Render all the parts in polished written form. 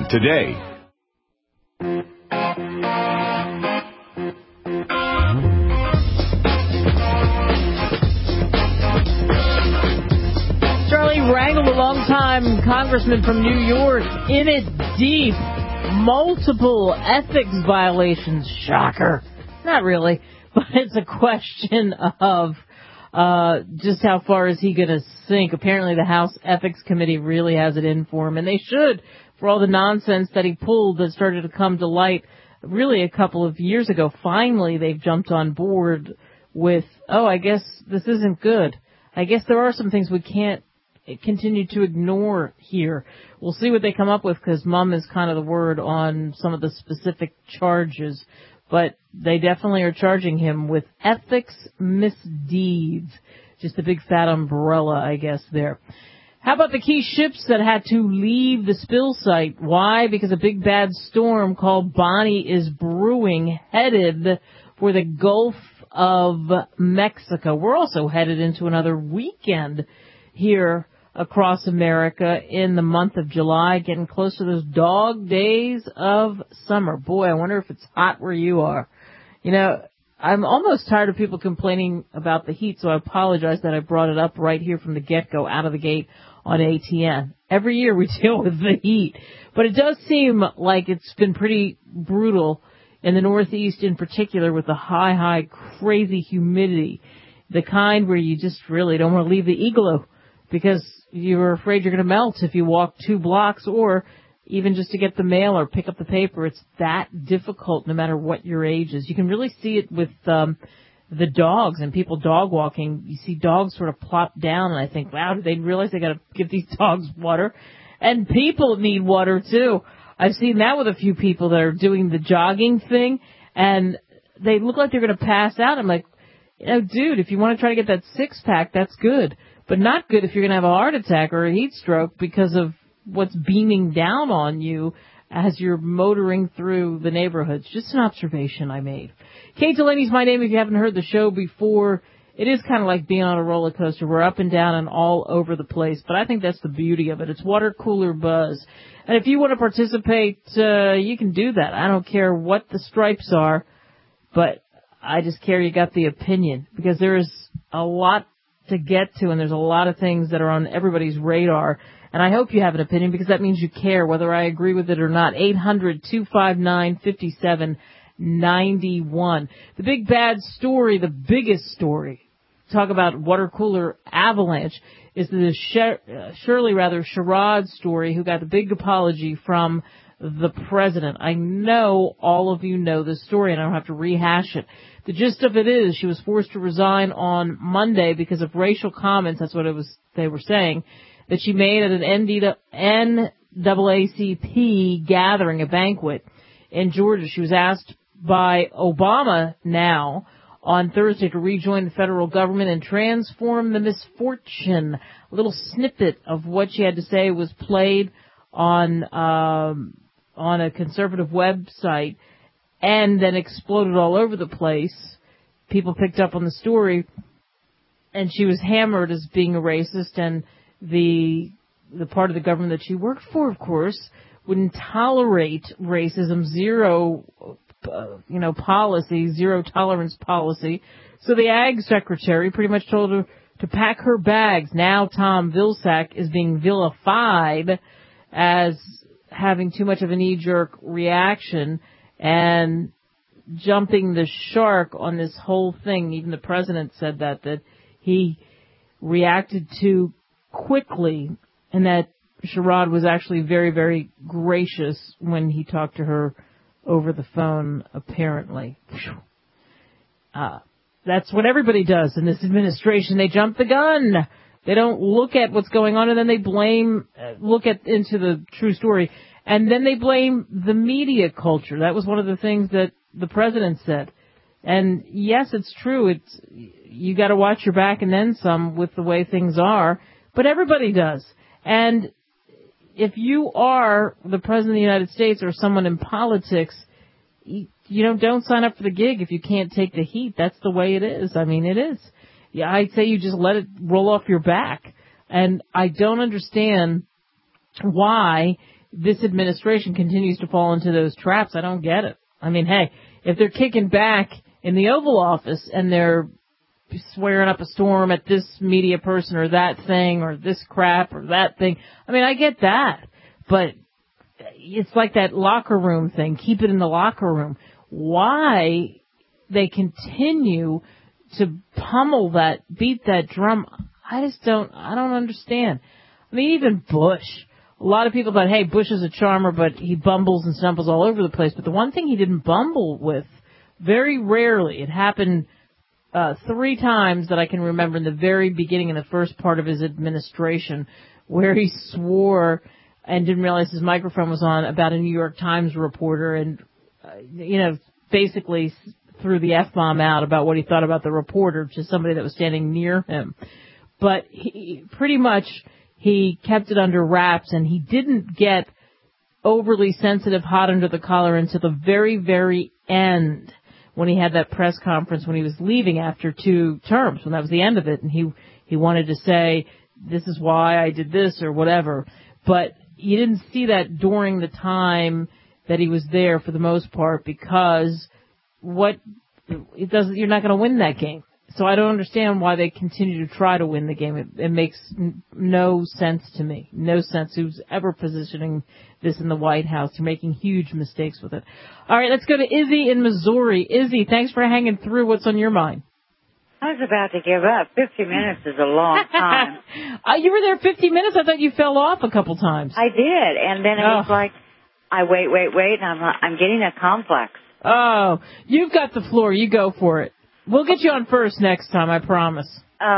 today. Charlie Rangel, a longtime congressman from New York, in it deep. Multiple ethics violations. Shocker. Not really, but it's a question of just how far is he going to sink. Apparently the House Ethics Committee really has it in for him, and they should, for all the nonsense that he pulled that started to come to light really a couple of years ago. Finally, they've jumped on board with, I guess this isn't good. I guess there are some things we can't continue to ignore here. We'll see what they come up with, because mum is kind of the word on some of the specific charges. But they definitely are charging him with ethics misdeeds. Just a big fat umbrella, I guess, there. How about the key ships that had to leave the spill site? Why? Because a big bad storm called Bonnie is brewing, headed for the Gulf of Mexico. We're also headed into another weekend here across America in the month of July, getting close to those dog days of summer. Boy, I wonder if it's hot where you are. You know, I'm almost tired of people complaining about the heat, so I apologize that I brought it up right here from the get-go, out of the gate on ATN. Every year we deal with the heat, but it does seem like it's been pretty brutal in the Northeast in particular, with the high, crazy humidity, the kind where you just really don't want to leave the igloo, because you're afraid you're going to melt if you walk 2 blocks, or even just to get the mail or pick up the paper. It's that difficult no matter what your age is. You can really see it with the dogs and people dog walking. You see dogs sort of plop down, and I think, wow, do they realize they got to give these dogs water? And people need water too. I've seen that with a few people that are doing the jogging thing, and they look like they're going to pass out. I'm like, dude, if you want to try to get that 6-pack, that's good. But not good if you're going to have a heart attack or a heat stroke because of what's beaming down on you as you're motoring through the neighborhoods. Just an observation I made. Kate Delaney's my name if you haven't heard the show before. It is kind of like being on a roller coaster. We're up and down and all over the place, but I think that's the beauty of it. It's water cooler buzz. And if you want to participate, you can do that. I don't care what the stripes are, but I just care you got the opinion, because there is a lot to get to, and there's a lot of things that are on everybody's radar. And I hope you have an opinion, because that means you care, whether I agree with it or not. 800-259-5791. The big bad story, the biggest story, talk about water cooler avalanche, is the Sherrod story, who got the big apology from the president. I know all of you know this story, and I don't have to rehash it. The gist of it is she was forced to resign on Monday because of racial comments. That's what they were saying, that she made at an NAACP gathering, a banquet in Georgia. She was asked by Obama now on Thursday to rejoin the federal government and transform the misfortune. A little snippet of what she had to say was played on a conservative website, and then exploded all over the place. People picked up on the story, and she was hammered as being a racist, and the part of the government that she worked for, of course, wouldn't tolerate racism, zero policy, zero tolerance policy. So the Ag Secretary pretty much told her to pack her bags. Now Tom Vilsack is being vilified as having too much of a knee-jerk reaction and jumping the shark on this whole thing. Even the president said that he reacted too quickly, and that Sherrod was actually very, very gracious when he talked to her over the phone, apparently. That's what everybody does in this administration. They jump the gun. They don't look at what's going on, and then they into the true story. And then they blame the media culture. That was one of the things that the president said. And yes, it's true. You got to watch your back and then some with the way things are. But everybody does. And if you are the president of the United States or someone in politics, don't sign up for the gig if you can't take the heat. That's the way it is. I mean, it is. Yeah, I'd say you just let it roll off your back. And I don't understand why this administration continues to fall into those traps. I don't get it. I mean, hey, if they're kicking back in the Oval Office and they're swearing up a storm at this media person or that thing or this crap or that thing, I mean, I get that. But it's like that locker room thing. Keep it in the locker room. Why they continue to pummel that, beat that drum, I don't understand. I mean, even Bush. A lot of people thought, hey, Bush is a charmer, but he bumbles and stumbles all over the place. But the one thing he didn't bumble with, very rarely, it happened 3 times that I can remember in the very beginning, in the first part of his administration, where he swore and didn't realize his microphone was on about a New York Times reporter and, basically threw the F-bomb out about what he thought about the reporter to somebody that was standing near him. But he kept it under wraps, and he didn't get overly sensitive, hot under the collar until the very, very end when he had that press conference when he was leaving after 2 terms, when that was the end of it, and he wanted to say, this is why I did this or whatever. But you didn't see that during the time that he was there for the most part, because you're not going to win that game. So I don't understand why they continue to try to win the game. It makes no sense to me. No sense. Who's ever positioning this in the White House? They're making huge mistakes with it. All right, let's go to Izzy in Missouri. Izzy, thanks for hanging through. What's on your mind? I was about to give up. 50 minutes is a long time. You were there 50 minutes? I thought you fell off a couple times. I did, and then it was like, I wait, and I'm getting a complex. Oh, you've got the floor. You go for it. We'll get you on first next time, I promise.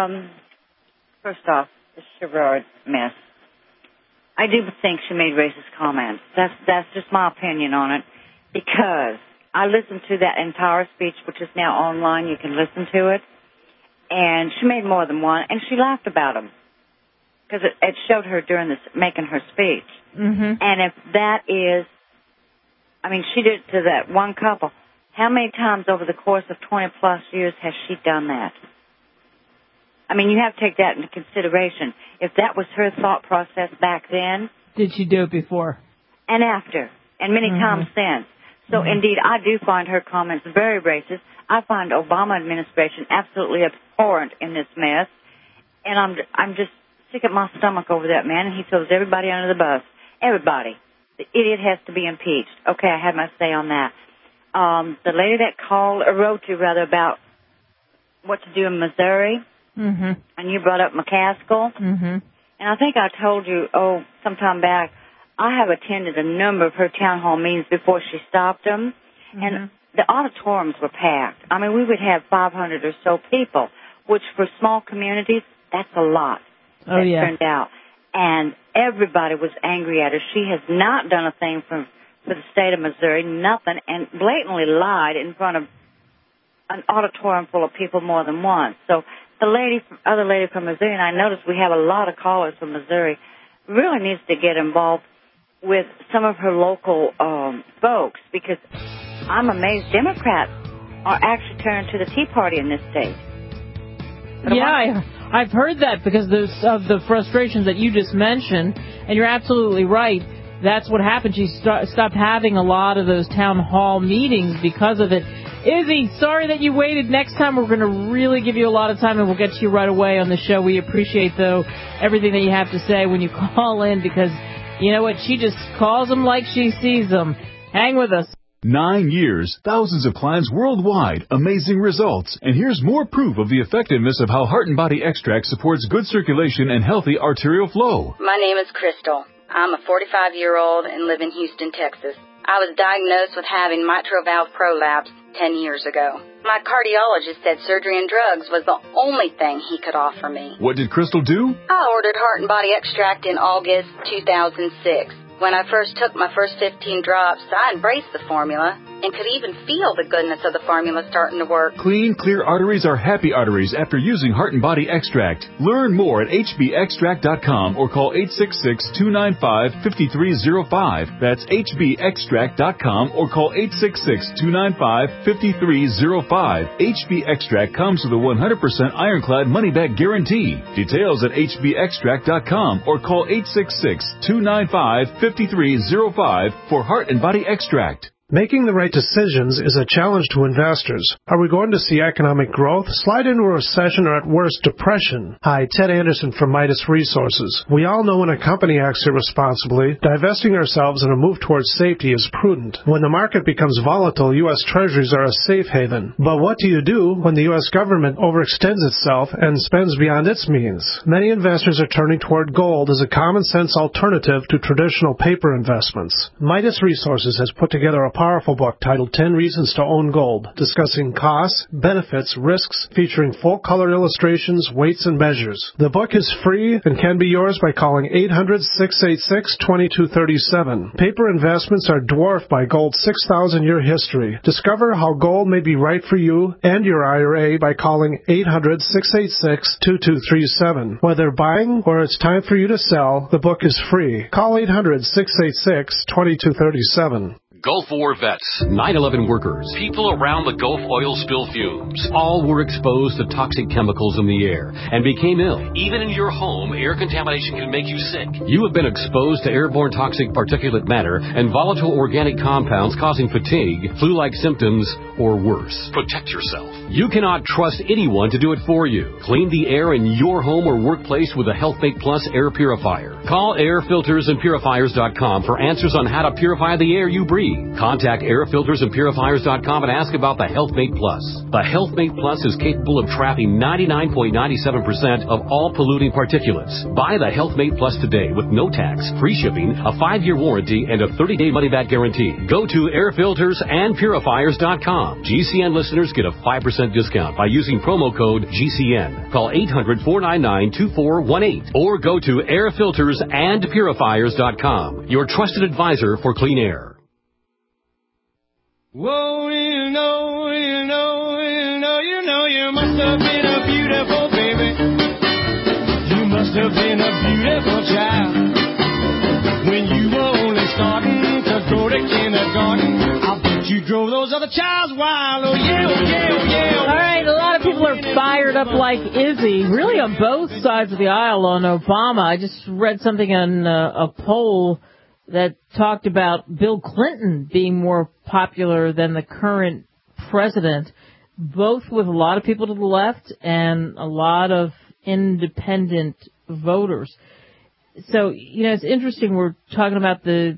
First off, the Sherrod mess. I do think she made racist comments. That's just my opinion on it, because I listened to that entire speech, which is now online. You can listen to it. And she made more than one, and she laughed about them, because it showed her during making her speech. Mm-hmm. And if that is, I mean, she did it to that one couple. How many times over the course of 20-plus years has she done that? I mean, you have to take that into consideration. If that was her thought process back then. Did she do it before? And after, and many times since. So, indeed, I do find her comments very racist. I find Obama administration absolutely abhorrent in this mess. And I'm just sick at my stomach over that man, and he throws everybody under the bus. Everybody. The idiot has to be impeached. Okay, I had my say on that. The lady that wrote you about what to do in Missouri, and you brought up McCaskill, and I think I told you, sometime back, I have attended a number of her town hall meetings before she stopped them, and the auditoriums were packed. I mean, we would have 500 or so people, which for small communities, that's a lot. Turned out. And everybody was angry at her. She has not done a thing for the state of Missouri, nothing, and blatantly lied in front of an auditorium full of people more than once. So the other lady from Missouri, and I noticed we have a lot of callers from Missouri, really needs to get involved with some of her local folks, because I'm amazed Democrats are actually turning to the Tea Party in this state. But I've heard that because of the frustrations that you just mentioned, and you're absolutely right. That's what happened. She stopped having a lot of those town hall meetings because of it. Izzy, sorry that you waited. Next time we're going to really give you a lot of time, and we'll get to you right away on the show. We appreciate, though, everything that you have to say when you call in, because you know what? She just calls them like she sees them. Hang with us. 9 years, thousands of clients worldwide, amazing results. And here's more proof of the effectiveness of how Heart and Body Extract supports good circulation and healthy arterial flow. My name is Crystal. I'm a 45-year-old and live in Houston, Texas. I was diagnosed with having mitral valve prolapse 10 years ago. My cardiologist said surgery and drugs was the only thing he could offer me. What did Crystal do? I ordered Heart and Body Extract in August 2006. When I first took my first 15 drops, I embraced the formula. and could even feel the goodness of the formula starting to work. Clean, clear arteries are happy arteries after using Heart and Body Extract. Learn more at hbextract.com or call 866-295-5305. That's hbextract.com or call 866-295-5305. HB Extract comes with a 100% ironclad money-back guarantee. Details at hbextract.com or call 866-295-5305 for Heart and Body Extract. Making the right decisions is a challenge to investors. Are we going to see economic growth, slide into a recession, or at worst, depression? Hi, Ted Anderson from Midas Resources. We all know when a company acts irresponsibly, divesting ourselves in a move towards safety is prudent. When the market becomes volatile, U.S. Treasuries are a safe haven. But what do you do when the U.S. government overextends itself and spends beyond its means? Many investors are turning toward gold as a common-sense alternative to traditional paper investments. Midas Resources has put together a powerful book titled 10 Reasons to Own Gold, discussing costs, benefits, risks, featuring full-color illustrations, weights, and measures. The book is free and can be yours by calling 800-686-2237. Paper investments are dwarfed by gold's 6,000-year history. Discover how gold may be right for you and your IRA by calling 800-686-2237. Whether buying or it's time for you to sell, the book is free. Call 800-686-2237. Gulf War vets, 9/11 workers, people around the Gulf oil spill fumes, all were exposed to toxic chemicals in the air and became ill. Even in your home, air contamination can make you sick. You have been exposed to airborne toxic particulate matter and volatile organic compounds causing fatigue, flu-like symptoms, or worse. Protect yourself. You cannot trust anyone to do it for you. Clean the air in your home or workplace with the HealthMate Plus air purifier. Call airfiltersandpurifiers.com for answers on how to purify the air you breathe. Contact airfiltersandpurifiers.com and ask about the HealthMate Plus. The HealthMate Plus is capable of trapping 99.97% of all polluting particulates. Buy the HealthMate Plus today with no tax, free shipping, a 5-year warranty, and a 30-day money-back guarantee. Go to airfiltersandpurifiers.com. GCN listeners get a 5% discount by using promo code GCN. Call 800-499-2418 or go to airfiltersandpurifiers.com. Your trusted advisor for clean air. Whoa, you must have been a beautiful baby. You must have been a beautiful child. When you were only starting to go to kindergarten, I bet you drove those other childs wild. Oh yeah, oh yeah, oh yeah. All right, a lot of people are fired up like Izzy, really on both sides of the aisle on Obama. I just read something on a poll that talked about Bill Clinton being more popular than the current president, both with a lot of people to the left and a lot of independent voters. So, it's interesting. We're talking about the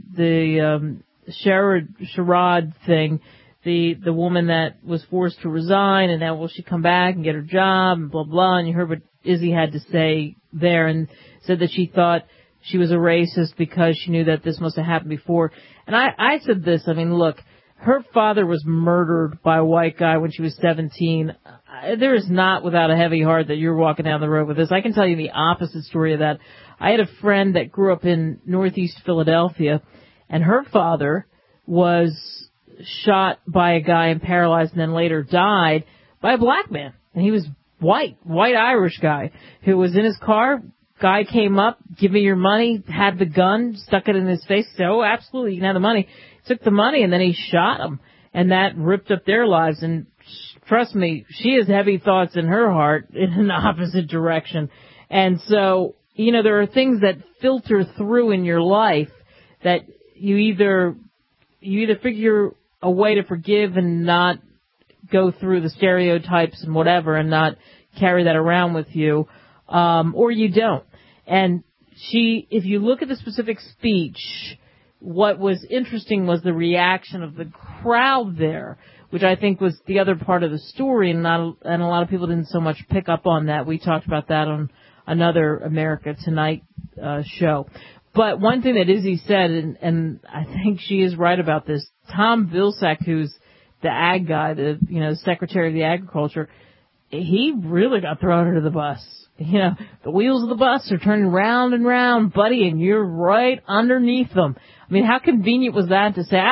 Sherrod thing, the woman that was forced to resign, and now will she come back and get her job and blah, blah. And you heard what Izzy had to say there and said that she thought she was a racist because she knew that this must have happened before. And I said this, look, her father was murdered by a white guy when she was 17. There is not without a heavy heart that you're walking down the road with this. I can tell you the opposite story of that. I had a friend that grew up in Northeast Philadelphia, and her father was shot by a guy and paralyzed and then later died by a black man. And he was white Irish guy who was in his car. Guy came up, give me your money, had the gun, stuck it in his face, said, oh, absolutely, you can have the money. Took the money, and then he shot him. And that ripped up their lives. And trust me, she has heavy thoughts in her heart in an opposite direction. And so, there are things that filter through in your life that you either figure a way to forgive and not go through the stereotypes and whatever and not carry that around with you, or you don't. And if you look at the specific speech, what was interesting was the reaction of the crowd there, which I think was the other part of the story, and a lot of people didn't so much pick up on that. We talked about that on another America Tonight show. But one thing that Izzy said, and I think she is right about this, Tom Vilsack, who's the ag guy, the Secretary of the Agriculture, he really got thrown under the bus. The wheels of the bus are turning round and round, buddy, and you're right underneath them. How convenient was that to say,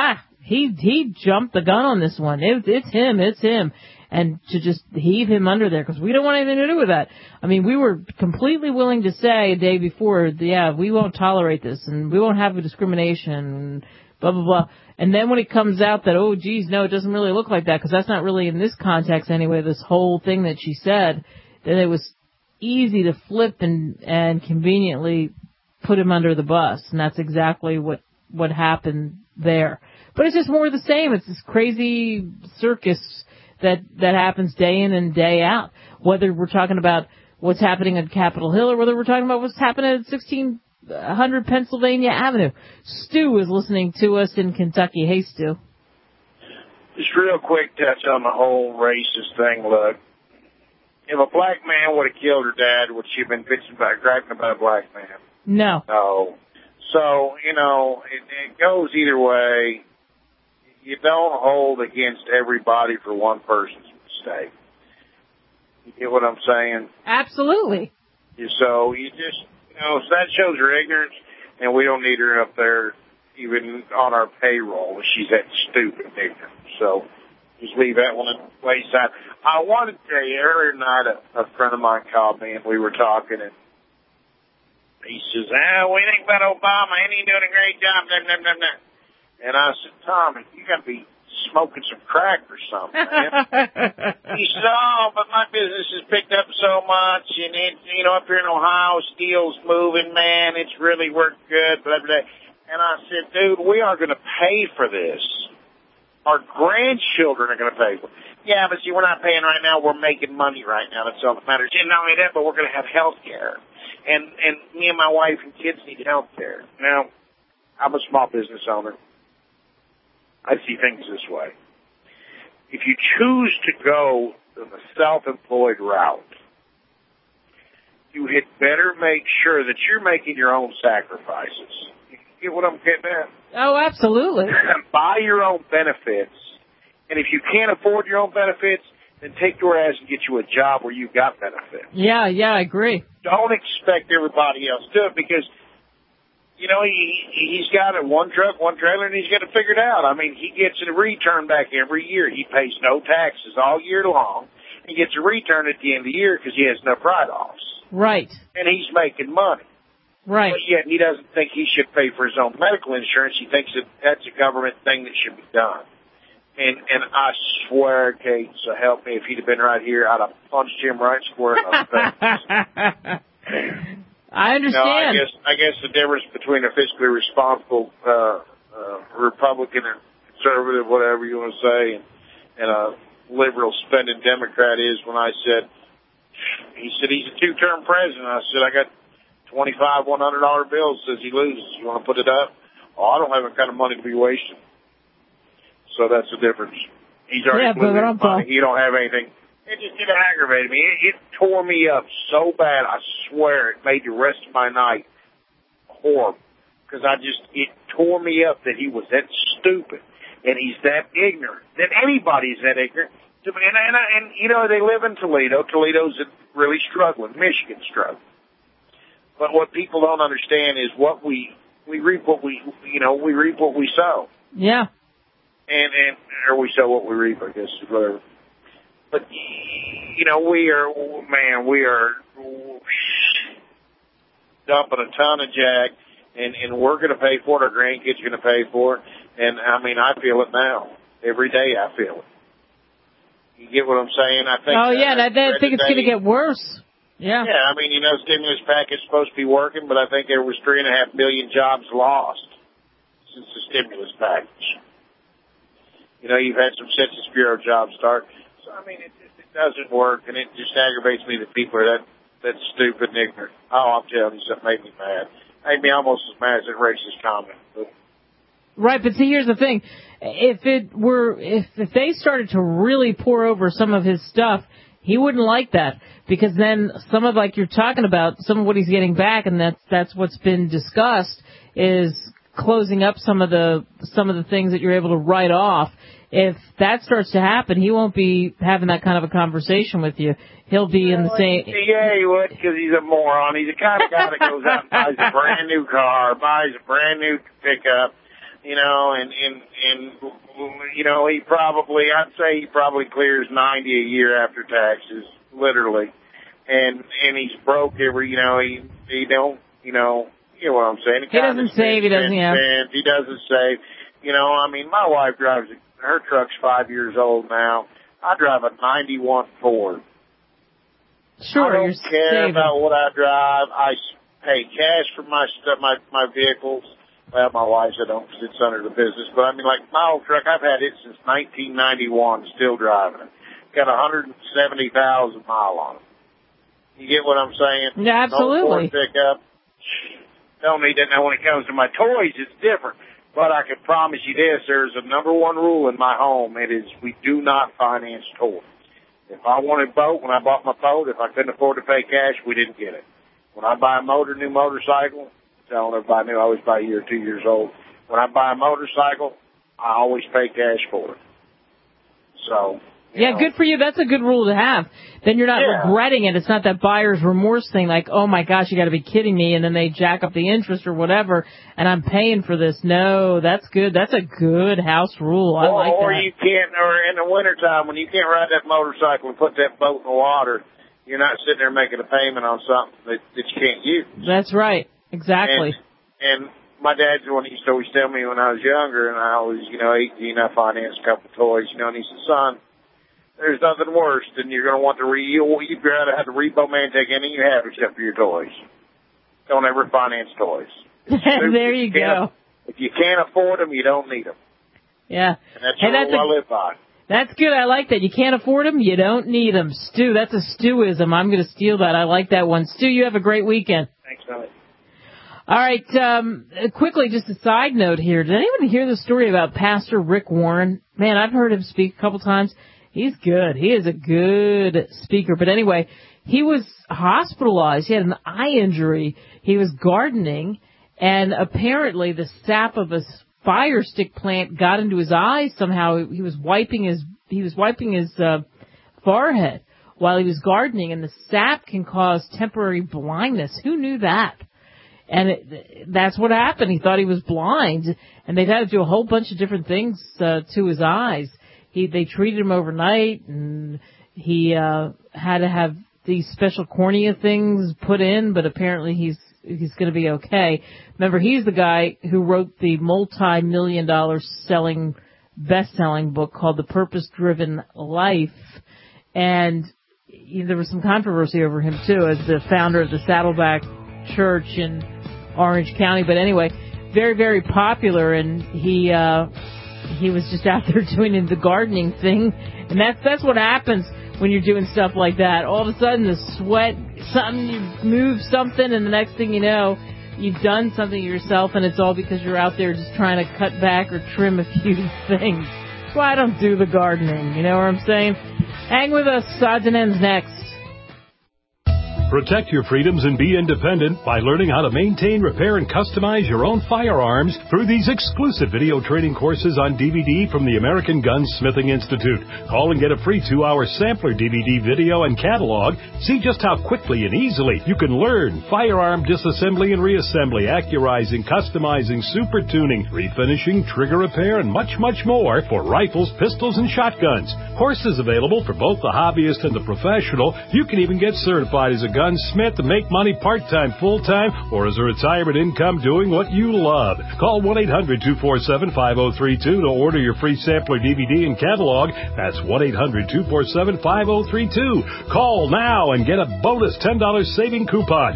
he jumped the gun on this one. It's him. And to just heave him under there, because we don't want anything to do with that. I mean, we were completely willing to say a day before, yeah, we won't tolerate this, and we won't have a discrimination, and blah, blah, blah. And then when it comes out that, oh, geez, no, it doesn't really look like that, because that's not really in this context anyway, this whole thing that she said, then it was easy to flip and conveniently put him under the bus. And that's exactly what happened there. But it's just more of the same. It's this crazy circus that happens day in and day out, whether we're talking about what's happening at Capitol Hill or whether we're talking about what's happening at 1600 Pennsylvania Avenue. Stu is listening to us in Kentucky. Hey, Stu. Just real quick touch on the whole racist thing. Look, if a black man would have killed her dad, would she have been bitching about, griping about a black man? No. No. So, it goes either way. You don't hold against everybody for one person's mistake. You get what I'm saying? Absolutely. So you just, so that shows her ignorance, and we don't need her up there even on our payroll if she's that stupid and ignorant. So just leave that one at the wayside. I wanted to tell you, earlier tonight a friend of mine called me, and we were talking, and he says, what do you think about Obama? Ain't he doing a great job? Blah, blah, blah, blah. And I said, Tommy, you got to be smoking some crack or something, man. He said, but my business has picked up so much, and it, up here in Ohio, steel's moving, man. It's really worked good, blah, blah. And I said, dude, we are going to pay for this. Our grandchildren are going to pay for it. Yeah, but see, we're not paying right now. We're making money right now. That's all that matters. And not only that, but we're going to have health care. And me and my wife and kids need health care. Now, I'm a small business owner. I see things this way. If you choose to go the self-employed route, you had better make sure that you're making your own sacrifices. You get what I'm getting at? Oh, absolutely. Buy your own benefits. And if you can't afford your own benefits, then take your ass and get you a job where you've got benefits. Yeah, I agree. Don't expect everybody else to do it because he's got one truck, one trailer, and he's got it figured out. I mean, he gets a return back every year. He pays no taxes all year long. He gets a return at the end of the year because he has no write-offs. Right. And he's making money. Right. But yet he doesn't think he should pay for his own medical insurance. He thinks that that's a government thing that should be done. And I swear, Kate, so help me, if he'd have been right here, I'd have punched him right square in the face. I understand. I guess the difference between a fiscally responsible Republican or conservative, whatever you want to say, and a liberal spending Democrat is when I said, he said he's a two-term president. I said, I got 25 $100 bills, says he loses. You want to put it up? Oh, I don't have that kind of money to be wasting. So that's the difference. He's already losing money. You don't have anything. It aggravated me. It tore me up so bad. I swear it made the rest of my night horrible. Because it tore me up that he was that stupid. And he's that ignorant. That anybody's that ignorant. And they live in Toledo. Toledo's really struggling. Michigan's struggling. But what people don't understand is we reap what we reap what we sow. Yeah. Or we sow what we reap, I guess, whatever. But, we are dumping a ton of jack, and we're going to pay for it. Our grandkids are going to pay for it. And, I feel it now. Every day I feel it. You get what I'm saying? I think. Oh, yeah, I think it's going to get worse. Yeah. Yeah, stimulus package is supposed to be working, but I think there was 3.5 million jobs lost since the stimulus package. You've had some Census Bureau jobs start. So, it doesn't work, and it just aggravates me that people are that stupid and ignorant. Oh, I'm telling you, something made me mad. Made me almost as mad as that racist comment. But. Right, but see, here's the thing. If they started to really pour over some of his stuff, he wouldn't like that. Because then some of, like you're talking about, some of what he's getting back, and that's what's been discussed, is closing up some of the things that you're able to write off. If that starts to happen, he won't be having that kind of a conversation with you. He'll be in the same... Yeah, he would, because he's a moron. He's the kind of guy that goes out and buys a brand new car, buys a brand new pickup, you know, and you know, I'd say he probably clears 90 a year after taxes, literally. And he's broke every, you know, he don't, you know what I'm saying. He doesn't save, he doesn't, He doesn't save. You know, I mean, my wife drives, her truck's 5 years old now. I drive a 91 Ford. Sure, I don't care about what I drive. I pay cash for my stuff, my vehicles. Well, my wife's, I don't, because it's under the business. But I mean, like my old truck, I've had it since 1991, still driving it. Got 170,000 miles on it. You get what I'm saying? Yeah, absolutely. No Ford pickup. Don't need that. Now, when it comes to my toys, it's different. But I can promise you this, there's a number one rule in my home. It is we do not finance toys. If I wanted a boat, when I bought my boat, if I couldn't afford to pay cash, we didn't get it. When I buy a new motorcycle, I don't know if I knew, I always buy a year or 2 years old. When I buy a motorcycle, I always pay cash for it. So, yeah, good for you. That's a good rule to have. Then you're not regretting it. It's not that buyer's remorse thing like, oh, my gosh, you got to be kidding me, and then they jack up the interest or whatever, and I'm paying for this. No, that's good. That's a good house rule. I like that. Or you can't, or in the wintertime, when you can't ride that motorcycle and put that boat in the water, you're not sitting there making a payment on something that you can't use. That's right. Exactly. And my dad's the one that used to always tell me when I was younger, and I always, 18, I financed a couple of toys, and he said, son, there's nothing worse than you're going to want to you'd rather have the repo man take anything you have except for your toys. Don't ever finance toys. There you go. If you can't afford them, you don't need them. Yeah. And that's the rule I live by. That's good. I like that. You can't afford them, you don't need them. Stu, that's a Stuism. I'm going to steal that. I like that one. Stu, you have a great weekend. Thanks, Billy. All right, quickly, just a side note here. Did anyone hear the story about Pastor Rick Warren? Man, I've heard him speak a couple times. He's good. He is a good speaker. But anyway, he was hospitalized. He had an eye injury. He was gardening, and apparently the sap of a fire stick plant got into his eyes somehow. He was wiping his forehead while he was gardening, and the sap can cause temporary blindness. Who knew that? And that's what happened. He thought he was blind, and they've had to do a whole bunch of different things to his eyes. They treated him overnight, and he had to have these special cornea things put in, but apparently he's going to be okay. Remember, he's the guy who wrote the multi-million-dollar best-selling book called The Purpose-Driven Life, and there was some controversy over him, too, as the founder of the Saddleback Church in Orange County. But anyway, very, very popular, and he was just out there doing the gardening thing, and that's what happens when you're doing stuff like that. All of a sudden, the sweat, you move something, and the next thing you know, you've done something yourself, and it's all because you're out there just trying to cut back or trim a few things. That's why I don't do the gardening, you know what I'm saying? Hang with us. Odds and Ends next. Protect your freedoms and be independent by learning how to maintain, repair, and customize your own firearms through these exclusive video training courses on DVD from the American Gunsmithing Institute. Call and get a free 2-hour sampler DVD video and catalog. See just how quickly and easily you can learn firearm disassembly and reassembly, accurizing, customizing, super tuning, refinishing, trigger repair, and much, much more for rifles, pistols, and shotguns. Courses available for both the hobbyist and the professional. You can even get certified as a gunsmith to make money part-time, full-time, or as a retirement income doing what you love. Call 1-800-247-5032 to order your free sampler DVD and catalog. That's 1-800-247-5032. Call now and get a bonus $10 saving coupon.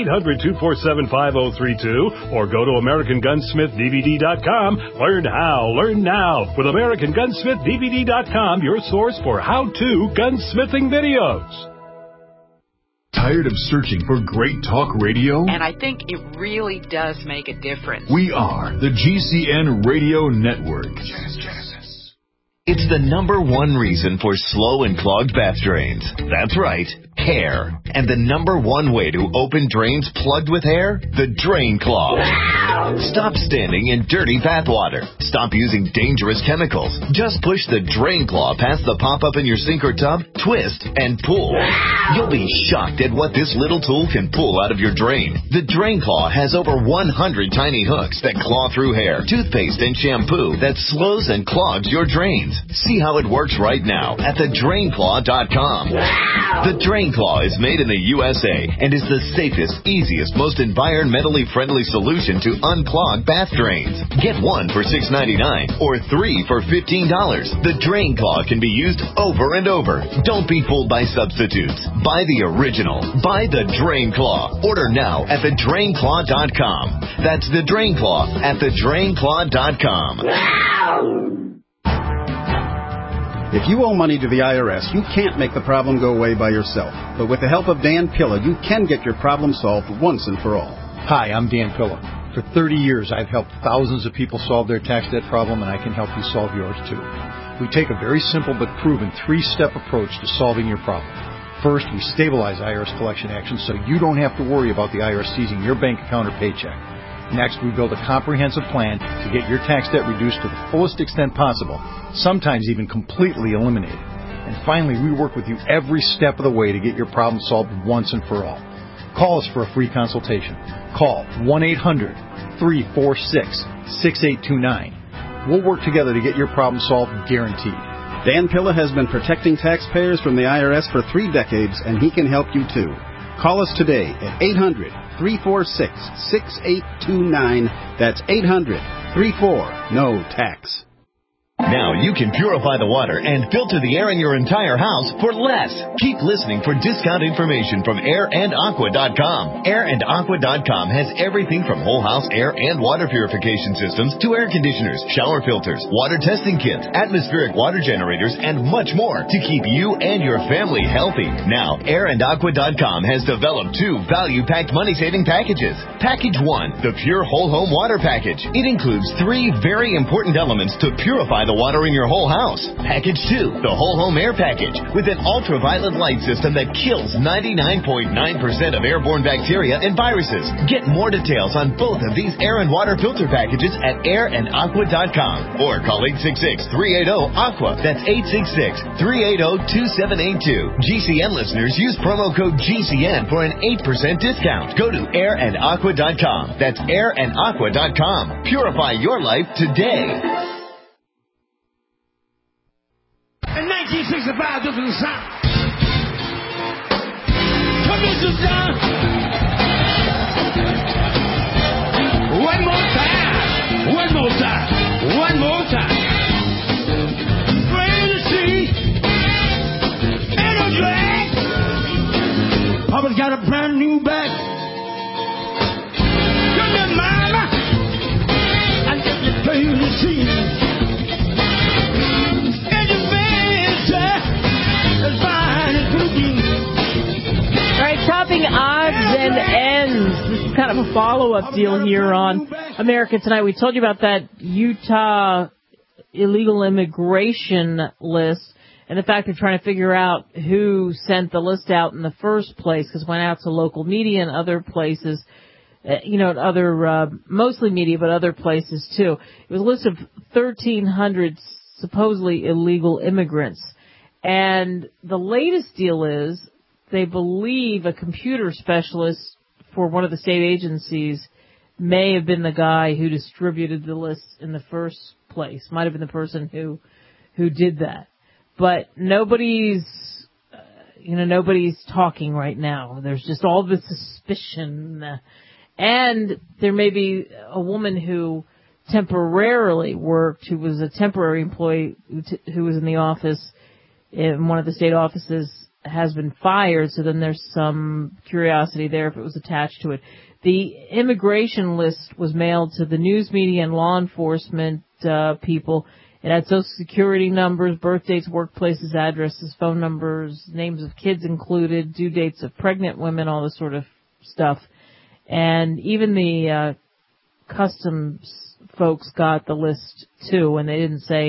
1-800-247-5032 or go to AmericanGunsmithDVD.com. Learn how, learn now with AmericanGunsmithDVD.com, your source for how-to gunsmithing videos. Tired of searching for great talk radio? And I think it really does make a difference. We are the GCN Radio Network. Genesis. It's the #1 reason for slow and clogged bath drains. That's right, hair. And the #1 way to open drains plugged with hair? The Drain Claw. Stop standing in dirty bath water. Stop using dangerous chemicals. Just push the Drain Claw past the pop-up in your sink or tub, twist, and pull. You'll be shocked at what this little tool can pull out of your drain. The Drain Claw has over 100 tiny hooks that claw through hair, toothpaste, and shampoo that slows and clogs your drains. See how it works right now at thedrainclaw.com. The Drain Claw is made in the USA and is the safest, easiest, most environmentally friendly solution to unclog bath drains. Get one for $6.99 or 3 for $15. The Drain Claw can be used over and over. Don't be fooled by substitutes. Buy the original. Buy the Drain Claw. Order now at thedrainclaw.com. That's the Drain Claw at thedrainclaw.com. If you owe money to the IRS, you can't make the problem go away by yourself. But with the help of Dan Pilla, you can get your problem solved once and for all. Hi, I'm Dan Pilla. For 30 years, I've helped thousands of people solve their tax debt problem, and I can help you solve yours too. We take a very simple but proven 3-step approach to solving your problem. First, we stabilize IRS collection actions so you don't have to worry about the IRS seizing your bank account or paycheck. Next, we build a comprehensive plan to get your tax debt reduced to the fullest extent possible, sometimes even completely eliminated. And finally, we work with you every step of the way to get your problem solved once and for all. Call us for a free consultation. Call 1-800-346-6829. We'll work together to get your problem solved, guaranteed. Dan Pilla has been protecting taxpayers from the IRS for 3 decades, and he can help you too. Call us today at 800-346-6829. That's 800-34-NO-TAX. Now you can purify the water and filter the air in your entire house for less. Keep listening for discount information from airandaqua.com. Airandaqua.com has everything from whole house air and water purification systems to air conditioners, shower filters, water testing kits, atmospheric water generators, and much more to keep you and your family healthy. Now, airandaqua.com has developed 2 value-packed money-saving packages. Package 1, the Pure Whole Home Water Package. It includes 3 very important elements to purify the water in your whole house. Package 2, the Whole Home Air Package, with an ultraviolet light system that kills 99.9% of airborne bacteria and viruses. Get more details on both of these air and water filter packages at airandaqua.com or call 866-380-AQUA. That's 866-380-2782. GCN listeners use promo code GCN for an 8% discount. Go to airandaqua.com. That's airandaqua.com. Purify your life today. In 1965, this was the sound. Come in, John. One more time. One more time. One more time. Ready to see. Ain't no drag. Papa's got a brand new bag. Come here, mama. I get to play the scene. All right, topping odds and ends. This is kind of a follow-up deal here on America Tonight. We told you about that Utah illegal immigration list and the fact they're trying to figure out who sent the list out in the first place, because it went out to local media and other places, mostly media, but other places too. It was a list of 1,300 supposedly illegal immigrants. And the latest deal is they believe a computer specialist for one of the state agencies may have been the guy who distributed the list in the first place. Might have been the person who did that. But nobody's talking right now. There's just all this suspicion. And there may be a woman who temporarily worked, who was a temporary employee who was in the office, in one of the state offices, has been fired, so then there's some curiosity there if it was attached to it. The immigration list was mailed to the news media and law enforcement people. It had social security numbers, birth dates, workplaces, addresses, phone numbers, names of kids included, due dates of pregnant women, all this sort of stuff. And even the customs folks got the list too, and they didn't say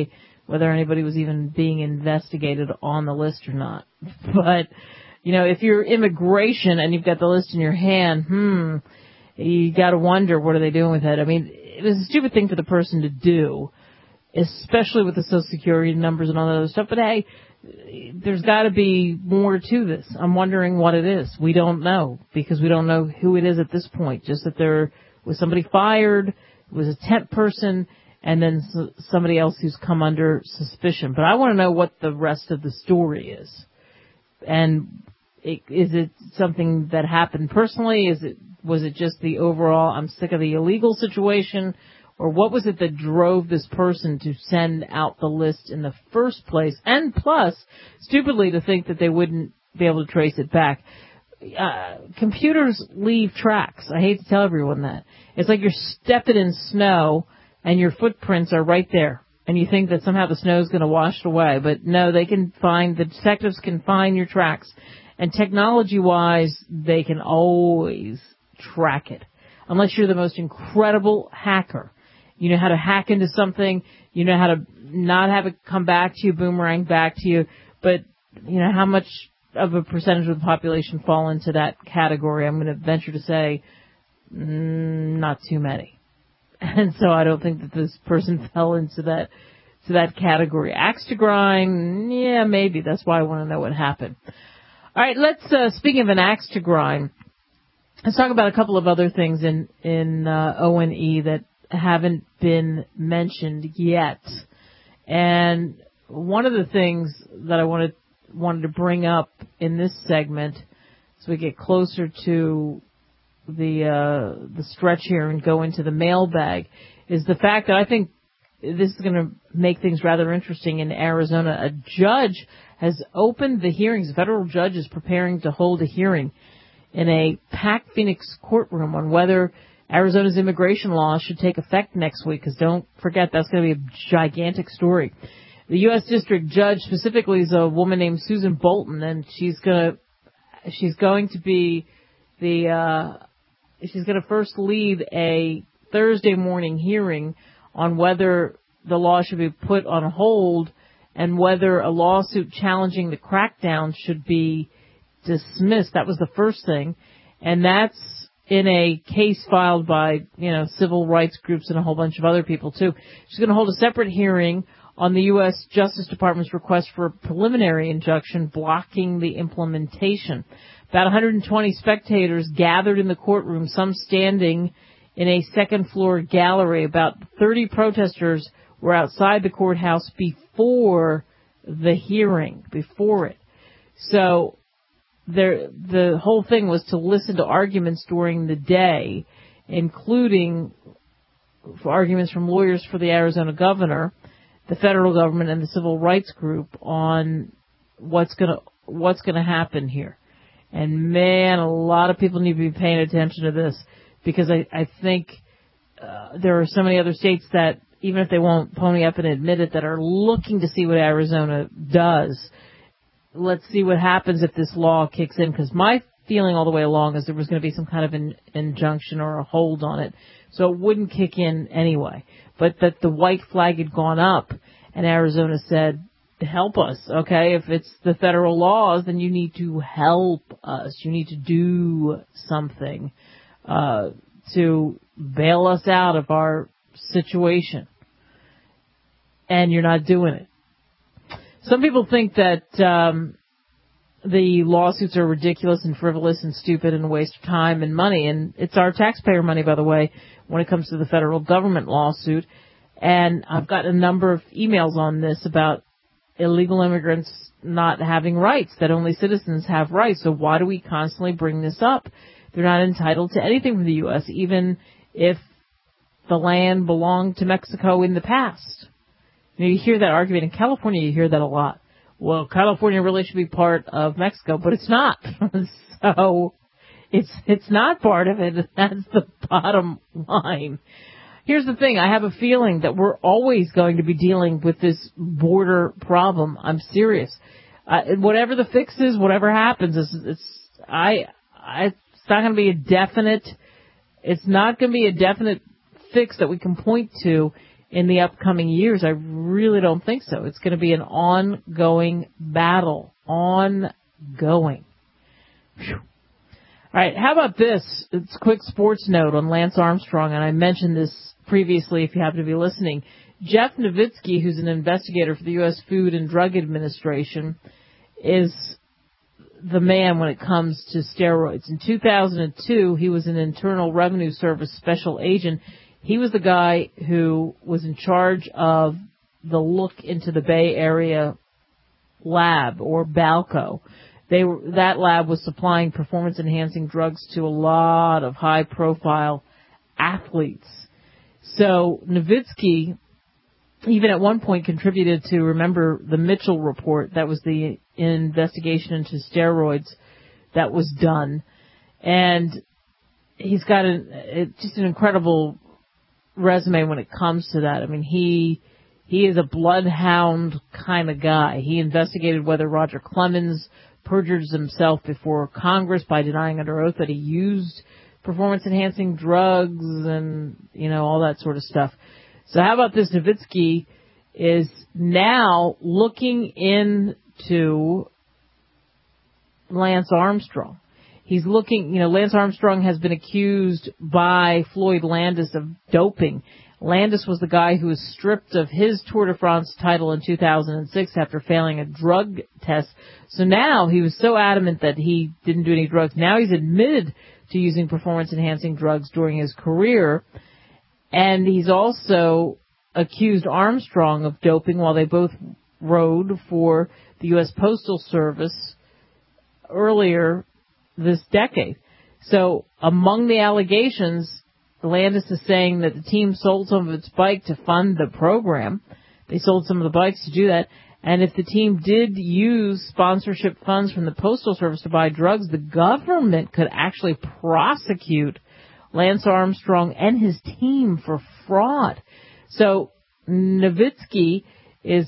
whether anybody was even being investigated on the list or not. But, you know, if you're immigration and you've got the list in your hand, you got to wonder, what are they doing with it? I mean, it was a stupid thing for the person to do, especially with the Social Security numbers and all that other stuff. But, hey, there's got to be more to this. I'm wondering what it is. We don't know, because we don't know who it is at this point. Just that there was somebody fired, it was a temp person, and then somebody else who's come under suspicion. But I want to know what the rest of the story is. And is it something that happened personally? Was it just the overall, I'm sick of the illegal situation? Or what was it that drove this person to send out the list in the first place? And plus, stupidly, to think that they wouldn't be able to trace it back. Computers leave tracks. I hate to tell everyone that. It's like you're stepping in snow and your footprints are right there. And you think that somehow the snow is going to wash it away. But no, the detectives can find your tracks. And technology-wise, they can always track it. Unless you're the most incredible hacker. You know how to hack into something. You know how to not have it come back to you, boomerang back to you. But, you know, how much of a percentage of the population fall into that category? I'm going to venture to say not too many. And so I don't think that this person fell into that category. Axe to grind, yeah, maybe. That's why I want to know what happened. All right, let's, speaking of an axe to grind, let's talk about a couple of other things in O&E that haven't been mentioned yet. And one of the things that I wanted to bring up in this segment, as we get closer to the stretch here and go into the mailbag, is the fact that I think this is going to make things rather interesting in Arizona. A judge has opened the hearings. A federal judge is preparing to hold a hearing in a packed Phoenix courtroom on whether Arizona's immigration law should take effect next week, because don't forget, that's going to be a gigantic story. The U.S. District Judge specifically is a woman named Susan Bolton, and she's going to first lead a Thursday morning hearing on whether the law should be put on hold and whether a lawsuit challenging the crackdown should be dismissed. That was the first thing. And that's in a case filed by, civil rights groups and a whole bunch of other people too. She's going to hold a separate hearing on the U.S. Justice Department's request for a preliminary injunction blocking the implementation. About 120 spectators gathered in the courtroom, some standing in a second-floor gallery. About 30 protesters were outside the courthouse before the hearing, before it. So the whole thing was to listen to arguments during the day, including arguments from lawyers for the Arizona governor, the federal government, and the civil rights group on what's going to happen here. And man, a lot of people need to be paying attention to this, because I think there are so many other states that, even if they won't pony up and admit it, that are looking to see what Arizona does. Let's see what happens if this law kicks in, because my feeling all the way along is there was going to be some kind of an injunction or a hold on it, so it wouldn't kick in anyway. But that the white flag had gone up, and Arizona said, help us, okay? If it's the federal laws, then you need to help us. You need to do something to bail us out of our situation. And you're not doing it. Some people think that the lawsuits are ridiculous and frivolous and stupid and a waste of time and money. And it's our taxpayer money, by the way, when it comes to the federal government lawsuit. And I've got a number of emails on this about illegal immigrants not having rights, that only citizens have rights. So why do we constantly bring this up? They're not entitled to anything from the U.S., even if the land belonged to Mexico in the past. You hear that argument in California. You hear that a lot. Well, California really should be part of Mexico, but it's not. So it's not part of it. That's the bottom line. Here's the thing. I have a feeling that we're always going to be dealing with this border problem. I'm serious. Whatever the fix is, whatever happens, it's not going to be a definite. It's not going to be a definite fix that we can point to in the upcoming years. I really don't think so. It's going to be an ongoing battle. Ongoing. Whew. All right, how about this? It's a quick sports note on Lance Armstrong, and I mentioned this previously if you happen to be listening. Jeff Nowitzki, who's an investigator for the U.S. Food and Drug Administration, is the man when it comes to steroids. In 2002, he was an Internal Revenue Service special agent. He was the guy who was in charge of the look into the Bay Area lab, or BALCO. That lab was supplying performance-enhancing drugs to a lot of high-profile athletes. So Nowitzki, even at one point, contributed to, remember, the Mitchell report. That was the investigation into steroids that was done. And he's got just an incredible resume when it comes to that. I mean, he is a bloodhound kind of guy. He investigated whether Roger Clemens perjured himself before Congress by denying under oath that he used performance-enhancing drugs and, all that sort of stuff. So how about this? Nowitzki is now looking into Lance Armstrong. He's looking, Lance Armstrong has been accused by Floyd Landis of doping. Landis was the guy who was stripped of his Tour de France title in 2006 after failing a drug test. So now he was so adamant that he didn't do any drugs. Now he's admitted to using performance-enhancing drugs during his career. And he's also accused Armstrong of doping while they both rode for the U.S. Postal Service earlier this decade. So among the allegations, Landis is saying that the team sold some of its bike to fund the program. They sold some of the bikes to do that. And if the team did use sponsorship funds from the Postal Service to buy drugs, the government could actually prosecute Lance Armstrong and his team for fraud. So Nowitzki is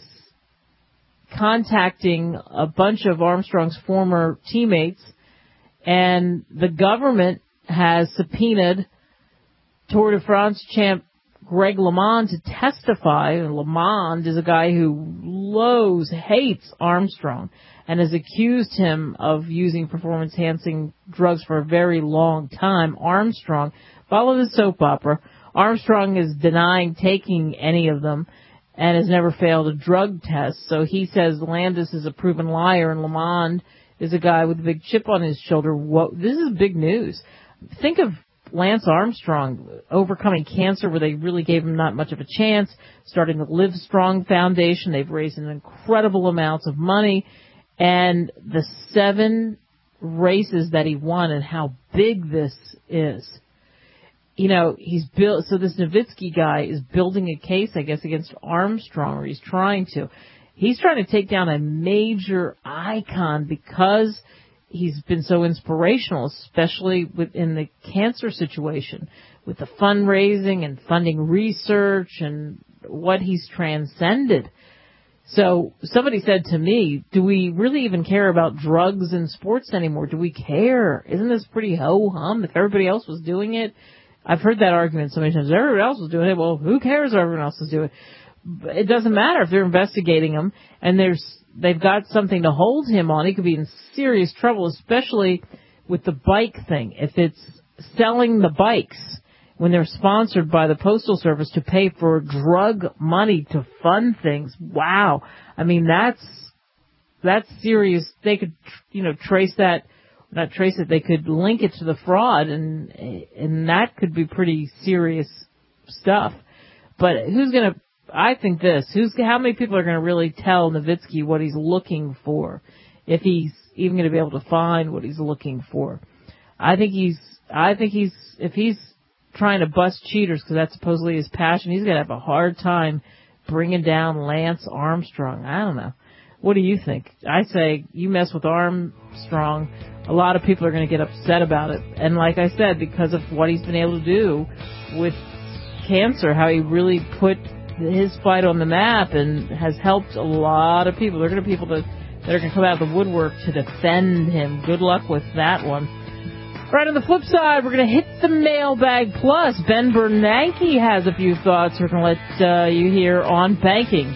contacting a bunch of Armstrong's former teammates, and the government has subpoenaed Tour de France champ Greg LeMond to testify. LeMond is a guy who hates Armstrong and has accused him of using performance-enhancing drugs for a very long time. Armstrong, follow the soap opera, Armstrong is denying taking any of them and has never failed a drug test. So he says Landis is a proven liar and LeMond is a guy with a big chip on his shoulder. Whoa, this is big news. Think of Lance Armstrong overcoming cancer where they really gave him not much of a chance, starting the Live Strong Foundation. They've raised an incredible amounts of money, and the 7 races that he won and how big this is. He's built, so this Nowitzki guy is building a case, I guess, against Armstrong, or he's trying to. He's trying to take down a major icon because he's been so inspirational, especially within the cancer situation, with the fundraising and funding research and what he's transcended. So somebody said to me, do we really even care about drugs in sports anymore? Do we care? Isn't this pretty ho-hum if everybody else was doing it? I've heard that argument so many times. Everybody else was doing it. Well, who cares if everyone else is doing it? It doesn't matter if they're investigating him and they've got something to hold him on. He could be in serious trouble, especially with the bike thing. If it's selling the bikes when they're sponsored by the Postal Service to pay for drug money to fund things, wow. I mean, that's serious. They could, trace that, not trace it, they could link it to the fraud, and that could be pretty serious stuff. But I think how many people are going to really tell Nowitzki what he's looking for, if he's even going to be able to find what he's looking for? I think if he's trying to bust cheaters, because that's supposedly his passion, he's going to have a hard time bringing down Lance Armstrong. I don't know. What do you think? I say you mess with Armstrong, a lot of people are going to get upset about it. And like I said, because of what he's been able to do with cancer, how he really put his fight on the map and has helped a lot of people. There are going to be people that are going to come out of the woodwork to defend him. Good luck with that one. Right, on the flip side, we're going to hit the mailbag. Plus, Ben Bernanke has a few thoughts we're going to let you hear on banking.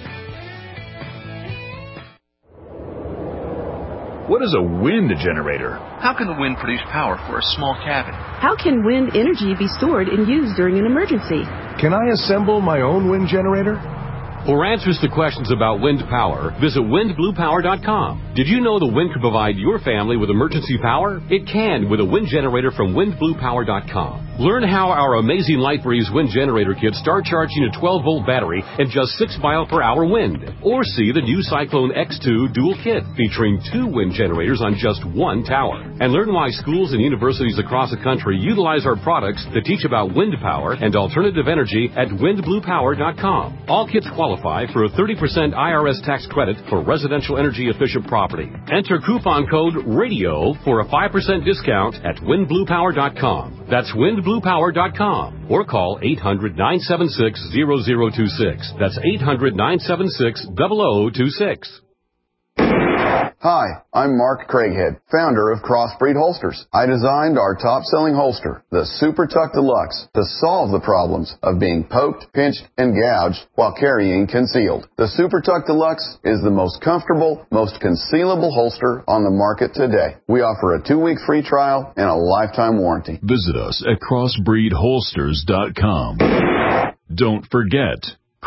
What is a wind generator? How can the wind produce power for a small cabin? How can wind energy be stored and used during an emergency? Can I assemble my own wind generator? For answers to questions about wind power, visit windbluepower.com. Did you know the wind can provide your family with emergency power? It can with a wind generator from windbluepower.com. Learn how our amazing LightBreeze wind generator kits start charging a 12-volt battery in just 6 mile-per-hour wind. Or see the new Cyclone X2 dual kit featuring 2 wind generators on just 1 tower. And learn why schools and universities across the country utilize our products to teach about wind power and alternative energy at windbluepower.com. All kits qualify for a 30% IRS tax credit for residential energy efficient property. Enter coupon code RADIO for a 5% discount at windbluepower.com. That's windbluepower.com or call 800-976-0026. That's 800-976-0026. Hi, I'm Mark Craighead, founder of Crossbreed Holsters. I designed our top-selling holster, the Super Tuck Deluxe, to solve the problems of being poked, pinched, and gouged while carrying concealed. The Super Tuck Deluxe is the most comfortable, most concealable holster on the market today. We offer a 2-week free trial and a lifetime warranty. Visit us at crossbreedholsters.com. Don't forget,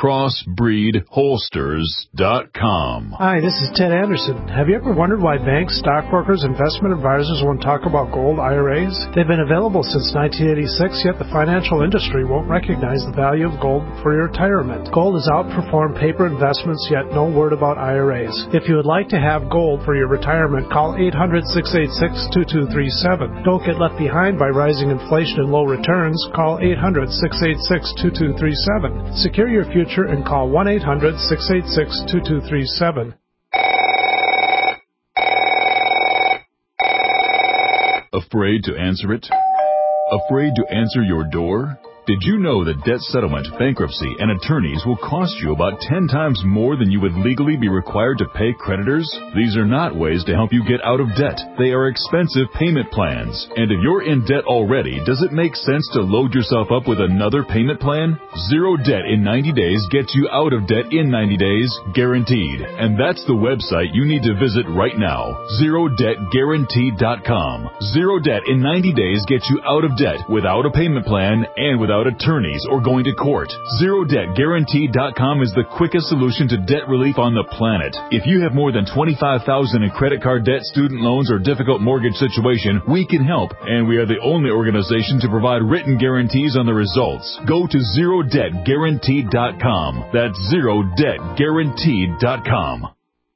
crossbreedholsters.com. Hi, this is Ted Anderson. Have you ever wondered why banks, stockbrokers, investment advisors won't talk about gold IRAs? They've been available since 1986, yet the financial industry won't recognize the value of gold for your retirement. Gold has outperformed paper investments, yet no word about IRAs. If you would like to have gold for your retirement, call 800-686-2237. Don't get left behind by rising inflation and low returns. Call 800-686-2237. Secure your future and call 1-800-686-2237. Afraid to answer it? Afraid to answer your door? Did you know that debt settlement, bankruptcy, and attorneys will cost you about 10 times more than you would legally be required to pay creditors? These are not ways to help you get out of debt. They are expensive payment plans. And if you're in debt already, does it make sense to load yourself up with another payment plan? Zero debt in 90 days gets you out of debt in 90 days, guaranteed. And that's the website you need to visit right now, ZeroDebtGuaranteed.com. Zero debt in 90 days gets you out of debt without a payment plan and without attorneys or going to court. ZeroDebtGuaranteed.com is the quickest solution to debt relief on the planet. If you have more than $25,000 in credit card debt, student loans, or difficult mortgage situation, we can help, and we are the only organization to provide written guarantees on the results. Go to ZeroDebtGuaranteed.com. That's ZeroDebtGuaranteed.com.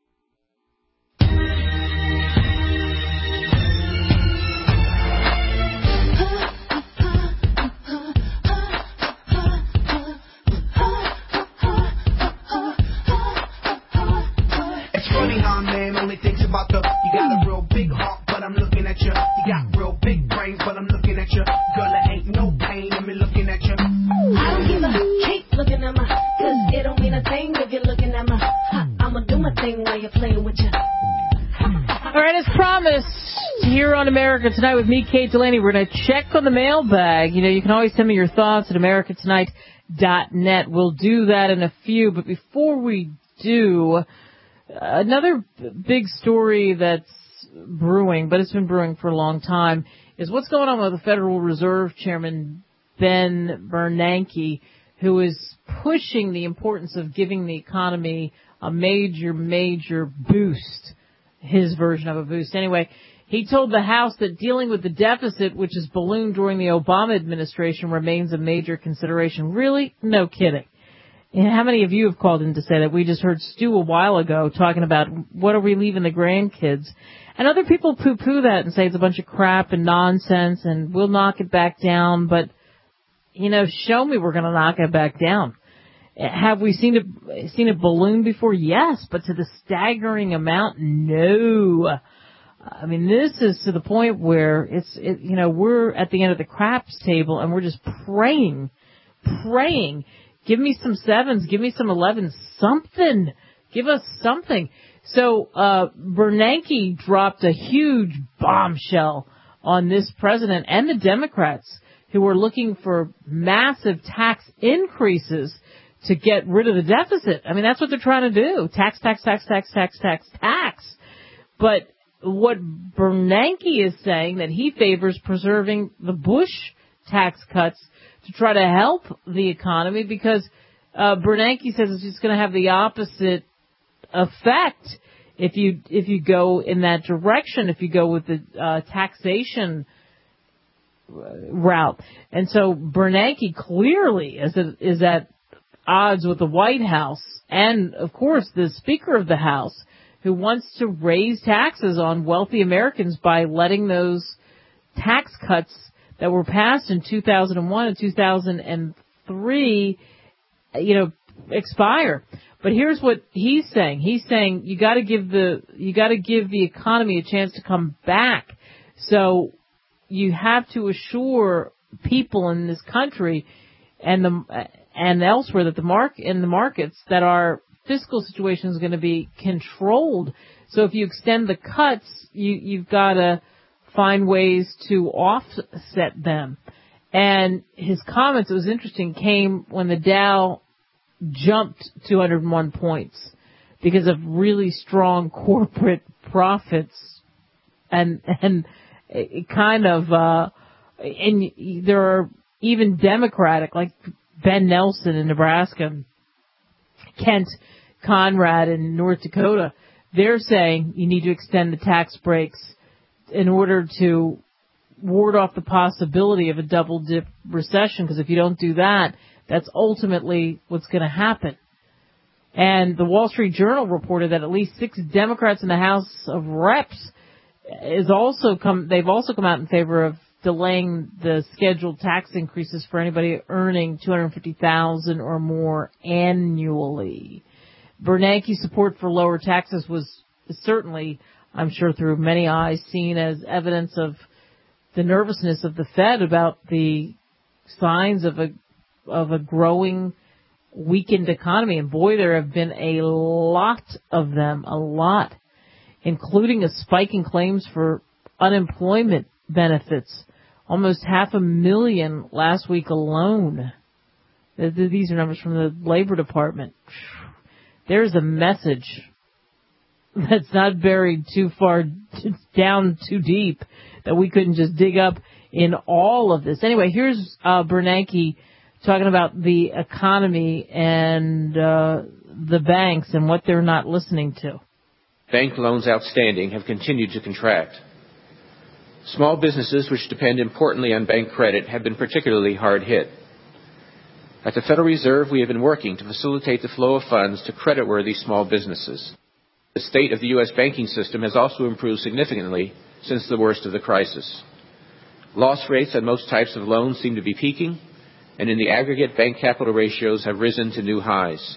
You got a real big heart, but I'm looking at you. You got real big brains, but I'm looking at you. Girl, it ain't no pain in me looking at you. I don't give a keep looking at my, cause it don't mean a thing if you're looking at my. I'ma do my thing while you're playing with you. All right, as promised, here on America Tonight with me, Kate Delaney, we're going to check on the mailbag. You know, you can always send me your thoughts at americatonight.net. We'll do that in a few, but before we do, another big story that's brewing, but it's been brewing for a long time, is what's going on with the Federal Reserve Chairman Ben Bernanke, who is pushing the importance of giving the economy a major boost, his version of a boost. Anyway, he told the House that dealing with the deficit, which has ballooned during the Obama administration, remains a major consideration. Really? No kidding. And how many of you have called in to say that? We just heard Stu a while ago talking about what are we leaving the grandkids. And other people poo-poo that and say it's a bunch of crap and nonsense and we'll knock it back down. But, you know, show me we're going to knock it back down. Have we seen it balloon before? Yes, but to the staggering amount, no. I mean, this is to the point where we're at the end of the craps table and we're just praying. Give me some 7s, give me some 11s, something. Give us something. So, Bernanke dropped a huge bombshell on this president and the Democrats who are looking for massive tax increases to get rid of the deficit. I mean, that's what they're trying to do. Tax. But what Bernanke is saying, that he favors preserving the Bush tax cuts to try to help the economy, because Bernanke says it's just going to have the opposite effect if you go in that direction, if you go with the taxation route. And so Bernanke clearly is at odds with the White House and, of course, the Speaker of the House, who wants to raise taxes on wealthy Americans by letting those tax cuts that were passed in 2001 and 2003, expire. But here's what he's saying. He's saying you got to give the economy a chance to come back. So you have to assure people in this country and elsewhere that the markets that our fiscal situation is going to be controlled. So if you extend the cuts, you've got to find ways to offset them. And his comments, it was interesting, came when the Dow jumped 201 points because of really strong corporate profits, and it kind of and there are even Democratic, like Ben Nelson in Nebraska, Kent Conrad in North Dakota, they're saying you need to extend the tax breaks in order to ward off the possibility of a double-dip recession, because if you don't do that, that's ultimately what's going to happen. And the Wall Street Journal reported that at least 6 Democrats in the House of Reps they've also come out in favor of delaying the scheduled tax increases for anybody earning $250,000 or more annually. Bernanke's support for lower taxes was certainly, I'm sure through many eyes, seen as evidence of the nervousness of the Fed about the signs of a growing, weakened economy. And boy, there have been a lot of them, including a spike in claims for unemployment benefits. Almost 500,000 last week alone. These are numbers from the Labor Department. There's a message that's not buried too far down too deep that we couldn't just dig up in all of this. Anyway, here's Bernanke talking about the economy and the banks and what they're not listening to. Bank loans outstanding have continued to contract. Small businesses, which depend importantly on bank credit, have been particularly hard hit. At the Federal Reserve, we have been working to facilitate the flow of funds to creditworthy small businesses. The state of the U.S. banking system has also improved significantly since the worst of the crisis. Loss rates on most types of loans seem to be peaking, and in the aggregate, bank capital ratios have risen to new highs.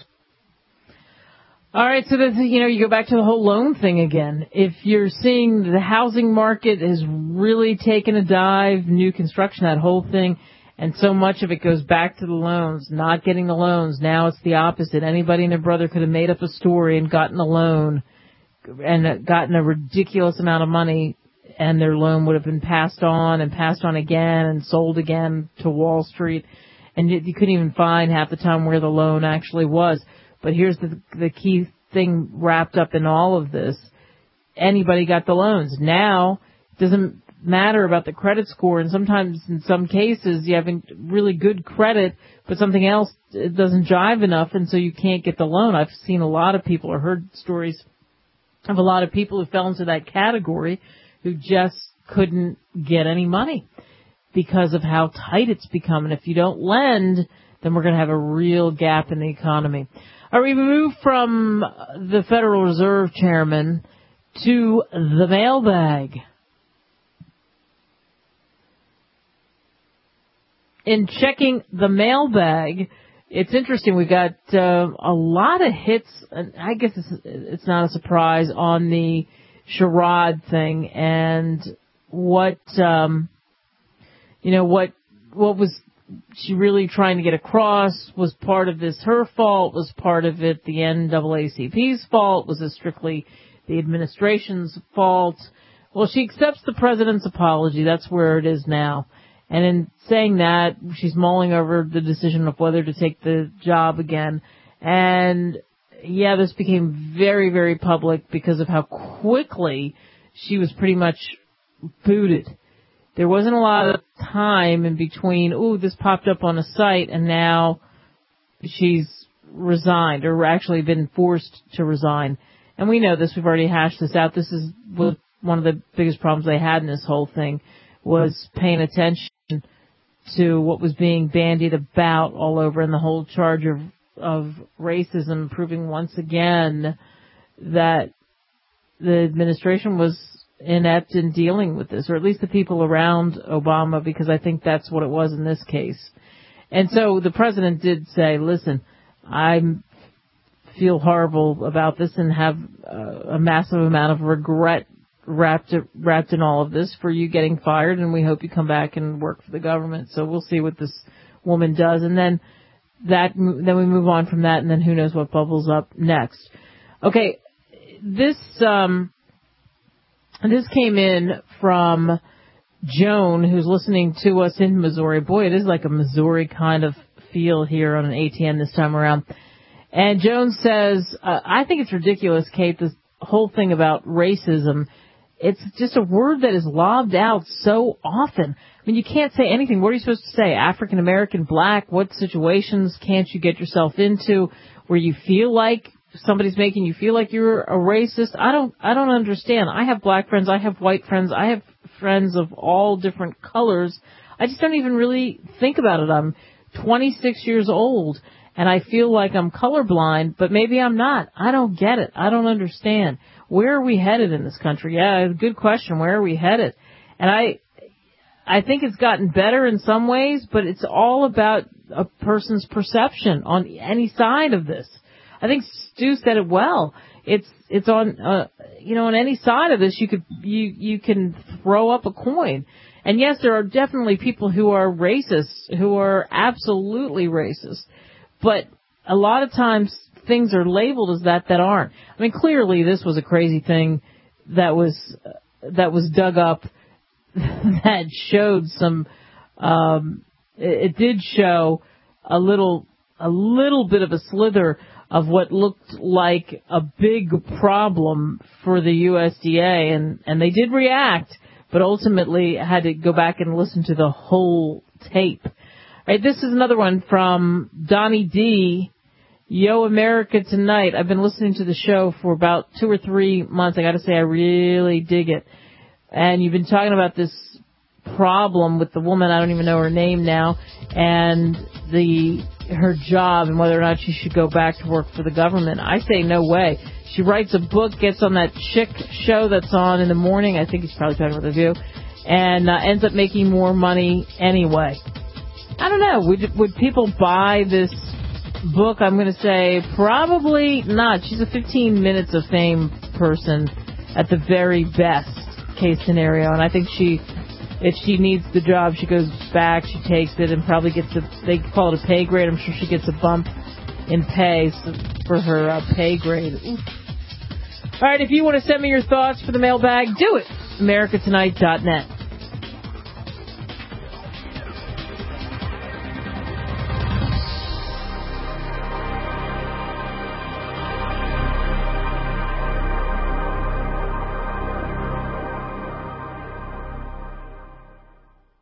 All right, so you go back to the whole loan thing again. If you're seeing the housing market has really taken a dive, new construction, that whole thing, and so much of it goes back to the loans, not getting the loans. Now it's the opposite. Anybody and their brother could have made up a story and gotten a loan and gotten a ridiculous amount of money, and their loan would have been passed on again and sold again to Wall Street. And you couldn't even find half the time where the loan actually was. But here's the key thing wrapped up in all of this. Anybody got the loans. Now, it doesn't matter about the credit score. And sometimes, in some cases, you have really good credit, but something else doesn't jive enough, and so you can't get the loan. I've seen a lot of people or heard stories of a lot of people who fell into that category who just couldn't get any money because of how tight it's become. And if you don't lend, then we're going to have a real gap in the economy. All right, we move from the Federal Reserve Chairman to the mailbag. In checking the mailbag, it's interesting. We got a lot of hits, and I guess it's not a surprise, on the charade thing and what was she really trying to get across? Was part of this her fault? Was part of it the NAACP's fault? Was it strictly the administration's fault? Well, she accepts the president's apology. That's where it is now. And in saying that, she's mulling over the decision of whether to take the job again. And, yeah, this became very, very public because of how quickly she was pretty much booted. There wasn't a lot of time in between, this popped up on a site, and now she's resigned, or actually been forced to resign. And we know this. We've already hashed this out. This is one of the biggest problems they had in this whole thing, was paying attention to what was being bandied about all over, and the whole charge of racism, proving once again that the administration was inept in dealing with this, or at least the people around Obama, because I think that's what it was in this case. And so the president did say, listen, I feel horrible about this and have a massive amount of regret wrapped in all of this for you getting fired, and we hope you come back and work for the government. So we'll see what this woman does, and then we move on from that, and then who knows what bubbles up next. Okay, this came in from Joan, who's listening to us in Missouri. Boy, it is like a Missouri kind of feel here on an ATN this time around. And Joan says, I think it's ridiculous, Kate, this whole thing about racism. It's just a word that is lobbed out so often. I mean, you can't say anything. What are you supposed to say? African American, black? What situations can't you get yourself into where you feel like somebody's making you feel like you're a racist? I don't understand. I have black friends. I have white friends. I have friends of all different colors. I just don't even really think about it. I'm 26 years old, and I feel like I'm colorblind, but maybe I'm not. I don't get it. I don't understand. Where are we headed in this country? Yeah, good question. Where are we headed? And I think it's gotten better in some ways, but it's all about a person's perception on any side of this. I think Stu said it well. It's on on any side of this you can throw up a coin. And yes, there are definitely people who are racist, who are absolutely racist. But a lot of times things are labeled as that aren't. I mean, clearly this was a crazy thing that was dug up that showed some. It did show a little bit of a slither of what looked like a big problem for the USDA, and they did react, but ultimately had to go back and listen to the whole tape. Right, this is another one from Donnie D. Yo, America Tonight. I've been listening to the show for about 2 or 3 months. I got to say, I really dig it. And you've been talking about this problem with the woman, I don't even know her name now, and her job and whether or not she should go back to work for the government. I say no way. She writes a book, gets on that chick show that's on in the morning. I think he's probably talking about The View, and ends up making more money anyway. I don't know. Would people buy this book? I'm going to say probably not. She's a 15 minutes of fame person at the very best case scenario, and I think if she needs the job, she goes back, she takes it, and probably gets they call it a pay grade. I'm sure she gets a bump in pay for her pay grade. Oof. All right, if you want to send me your thoughts for the mailbag, do it. AmericaTonight.net.